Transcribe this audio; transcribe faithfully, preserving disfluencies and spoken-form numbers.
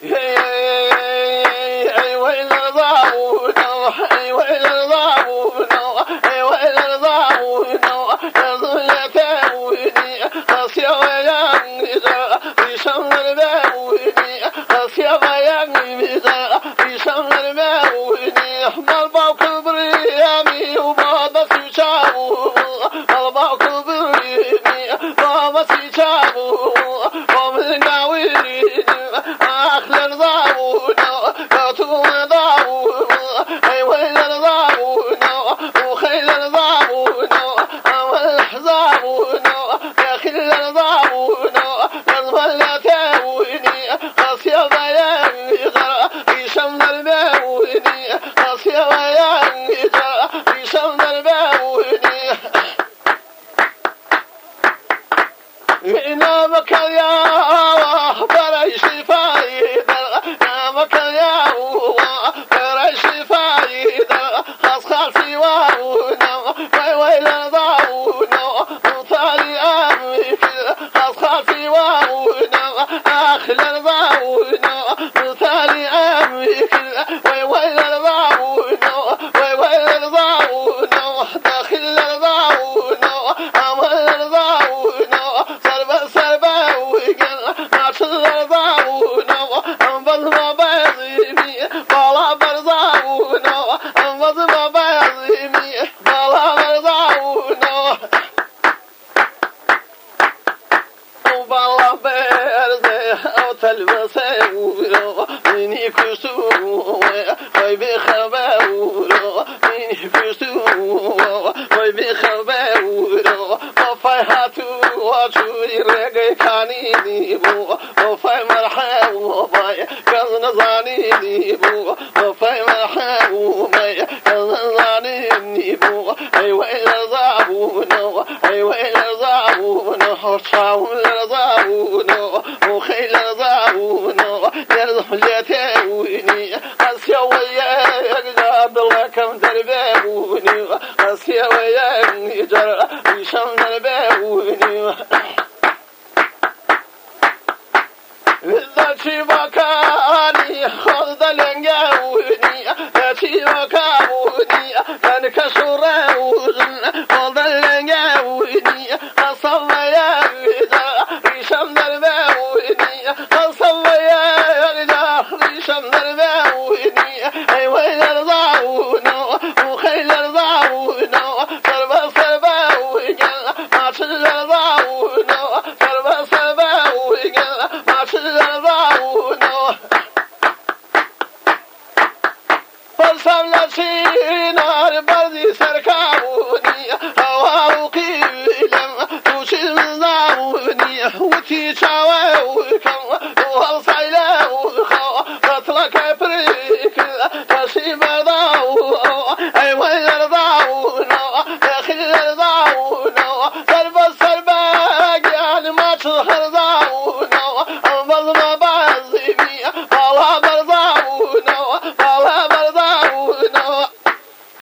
اي ويل ضاعونا اي ويل ضاعونا اي ويل ضاعونا يظلتوني خاصية ويانجا في شمل الماويني خاصية ويانجا في شمل الماويني مالباو كبريامي وبابا سيشاو مالباو كبريامي بابا سيشاو ومن قاويني أخلر ضاعونا كاتون ضاعونا أي ويل ضاعونا وخيل ضاعونا أملح ضاعونا يا خيل ضاعونا يظل تاويني خاصية بياني غرا في شمل الماويني خاصية بياني غرا في شمل الماويني نامك يا بري شفايد نامك يا بري شفايد خاص خالتي واونا وي ويل ضاونا وطالي امي خاص خالتي واونا اخلر ضاونا وطالي امي وي ويل ضاونا وي ويل ضاونا داخل ضاونا امل ضاونا سربا سربا ويقل ما تشغل ضاونا انبض ما بيضيني بالا برضاونا انبض ما بيضيني بالا برضاونا وبالا بيرزي او تلبسه مني كسوه ويبي خباوه مني كسوه ويبي خباوه وفيهاتو وشوري رقي كانيني بو وفي مرحاو باي كذن زانيني بو وفي مرحاو باي كذن زانيني بو اي ويل ضاعونا اي ويل ضاعونا حرشاو ضاعونا وخيل ضاعونا يرزم ليتاوني قاسيا وياك جاب الله كم درباوني قاسيا وياك جرى وشم درباوني ذاتي مكاني خذ لنجاوني ذاتي مكاني كان كسراوزن خذ لنجاوني قصم يا ريشم درباوني قصم يا ريشم درباوني اي ويل ضاعونا وخيل ضاعونا سربا سربا ويقل ما تشغل ضاعونا سربا سربا ويقل ما تشغل ضاعونا فالسم لسينا بردي سركا